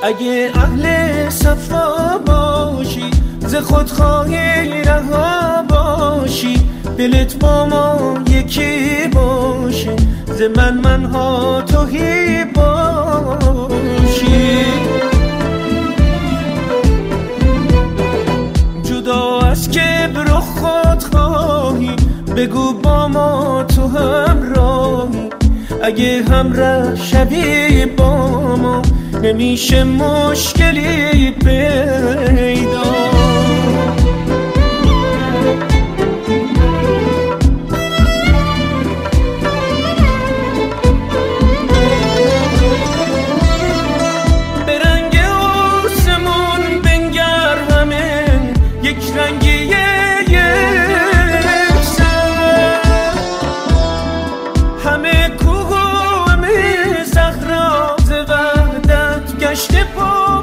اگه اهل صفا باشی ز خودخواهی رها باشی، دلت با ما یکی باشه، ز منها توهی باشی. جدا از کبر و خودخواهی بگو با ما تو همراهی، اگه همراه شوی با ما نمیشه مشکلی پیدا. به رنگ آسمون بنگر همه یک رنگی یکسان، همه کوه و همه صحرا ز وحدت گشته پا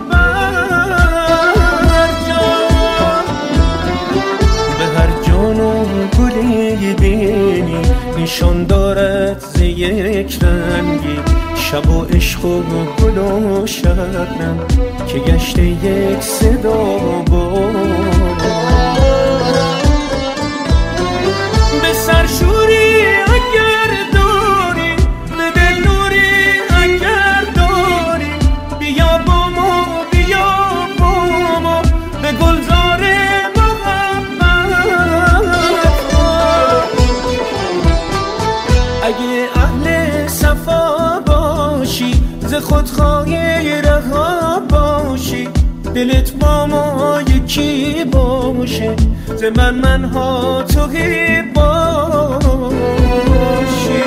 بر جان. به هر جان و گلی بینی نشان دارد ز یک رنگی، شب و عشق و گل و شبنم که گشته یک صدا بود. به سرشوری اگر داری، به دل نوری اگر داری، بیا با ما بیا با ما به گلزار محبت. اگه اهل صفا باشی ز خودخواهی رها باشی، دلت با ما یکی باشه، ز منها توهی باشی.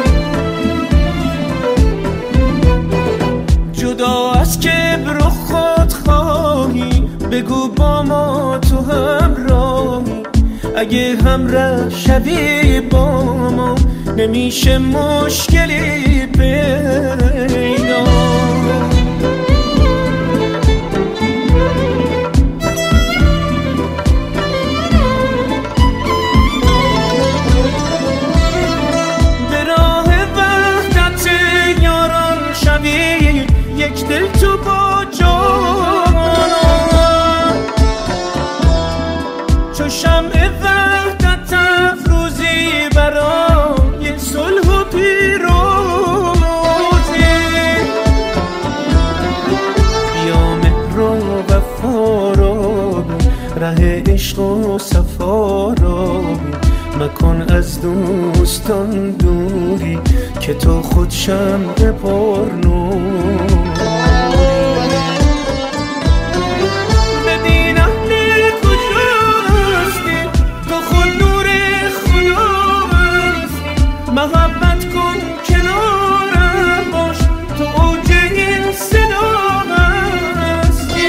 جدا از کبر و خودخواهی بگو با ما تو همراهی، اگه همراه شوی با ما نمیشه مشکلی پیدا. به راه وحدت یاران شوی یک دل تو با جانان، چو شمع وحدت افروزی برای صلح و پیروزی. بیا مهر و وفا را ره عشق و صفا را، مکن از دوستان دوری که تو خود شمع پرنوری. ببین اهل کجاستی، تو خود نور خدا هستی، محبت کن کنارم باش، تو اوج این صدا هستی.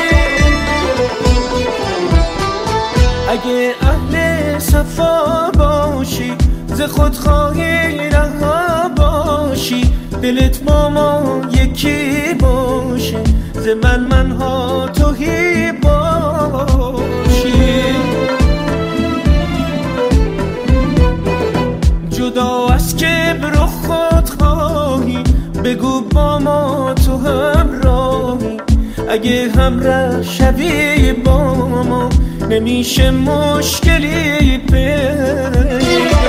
اگه اهل صفا باشی ز خودخواهی رها باشی، دلت با ما یکی باشه، ز منها توهی باشی. جدا از کبر و خودخواهی بگو با ما تو همراهی، اگه همراه شوی با ما نمیشه مشکلی پیدا.